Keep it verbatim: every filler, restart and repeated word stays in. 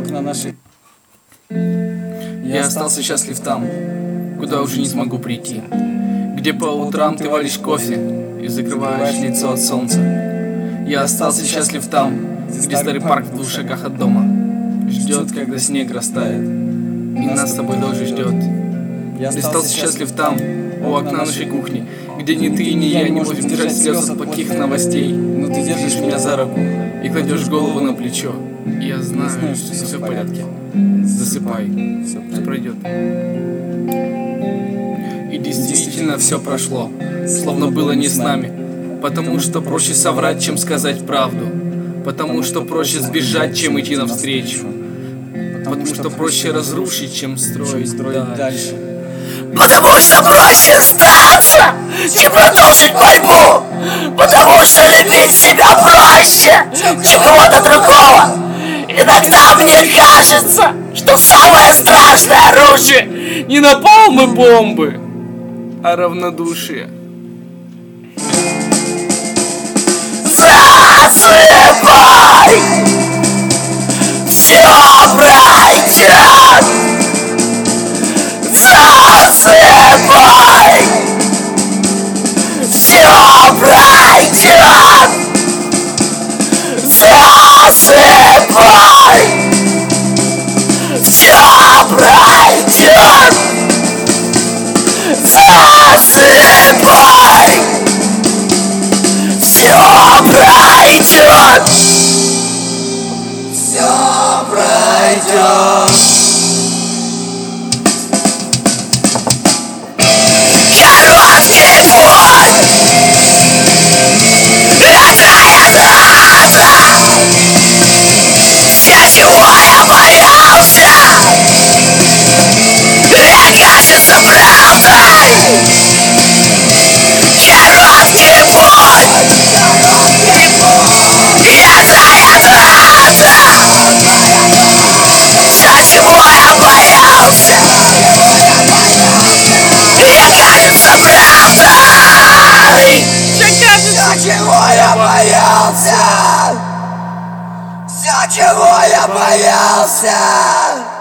окна наши. Я остался счастлив там, куда уже не смогу прийти, где по утрам ты варишь кофе и закрываешь лицо от солнца. Я остался счастлив там, где старый парк в двух шагах от дома ждет, когда снег растает, и нас с тобой тоже ждет. Я остался счастлив там, у окна нашей кухни, где ни ты, ни я не можем держать слез от плохих новостей. Но ты держишь меня за руку и кладешь голову на плечо. И я знаю, что все в порядке. Засыпай, все пройдет. И действительно все прошло, словно было не с нами. Потому что проще соврать, чем сказать правду. Потому что проще сбежать, чем идти навстречу. Потому что проще разрушить, чем строить дальше. Потому что проще сдаться, чем продолжить борьбу. Потому что любить себя проще, чем кого-то другого. Иногда мне кажется, что самое страшное оружие не напалм и бомбы, а равнодушие. Засыпай, все пройдет. Засыпай, все пройдет. Засыпай, все пройдет. Засыпай, все пройдет. Все пройдет. Короткий путь, это трасса. Все, чего я боялся, не кажется правдой. Короткий путь, это трасса. Все, чего я боялся, не кажется правдой. Все, чего я боялся, все, чего я боялся.